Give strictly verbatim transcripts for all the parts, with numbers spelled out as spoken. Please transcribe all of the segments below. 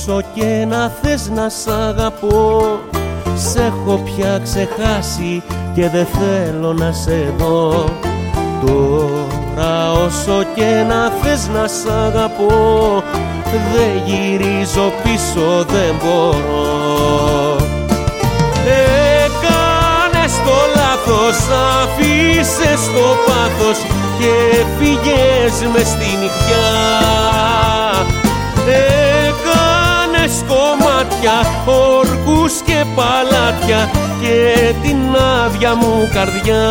όσο και να θες να σ' αγαπώ, σ' έχω πια ξεχάσει και δεν θέλω να σε δω. Τώρα όσο και να θες να σ' αγαπώ, δεν γυρίζω πίσω, δεν μπορώ. Έκανες το λάθος, αφήσες το πάθος και φύγες μες στη νυχτιά. Έκανες κομμάτια, όρκους και παλάτια και την άδεια μου καρδιά.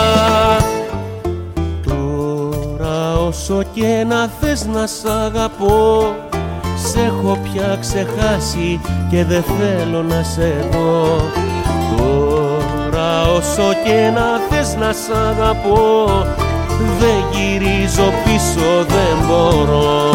Τώρα όσο και να θες να σ' αγαπώ, σ' έχω πια ξεχάσει και δεν θέλω να σε δω. Τώρα όσο και να θες να σ' αγαπώ, δεν γυρίζω πίσω, δεν μπορώ.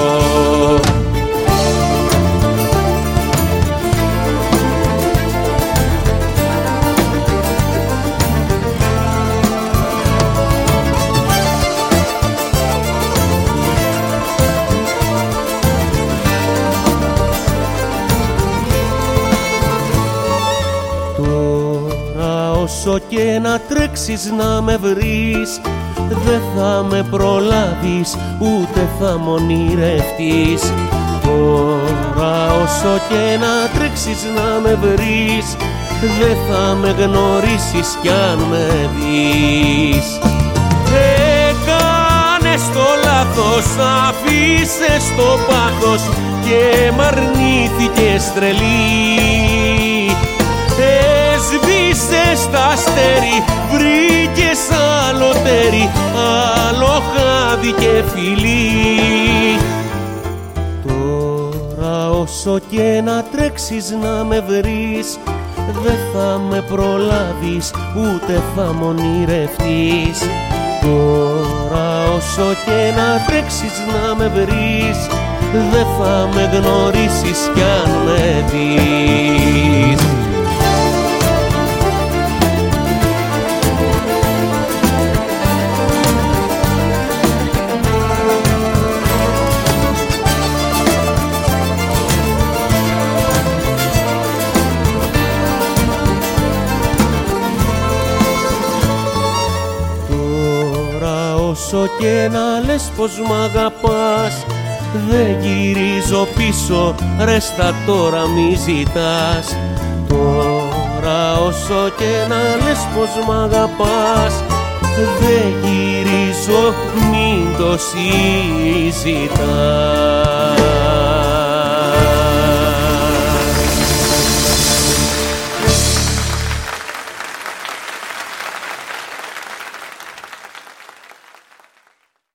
Όσο και να τρέξεις να με βρεις, δεν θα με προλάβεις, ούτε θα μ' ονειρευτείς. Τώρα όσο και να τρέξεις να με βρεις, δεν θα με γνωρίσεις κι αν με δεις. Έκανες το λάθος, αφήσες το πάθος και μ' αρνήθηκες τρελή. Σβήσες τα αστέρι, βρήκες άλλο τέρι, άλλο χάδι και φιλί. Τώρα όσο και να τρέξεις να με βρεις, δεν θα με προλάβεις, ούτε θα μ' ονειρευτείς. Τώρα όσο και να τρέξεις να με βρεις, δεν θα με γνωρίσεις κι αν με δεις. Όσο και να λες πως μ' αγαπάς, δεν γυρίζω πίσω, ρέστα τώρα μη ζητάς. Τώρα όσο και να λες πως μ' αγαπάς, δεν γυρίζω, μην το συζητάς.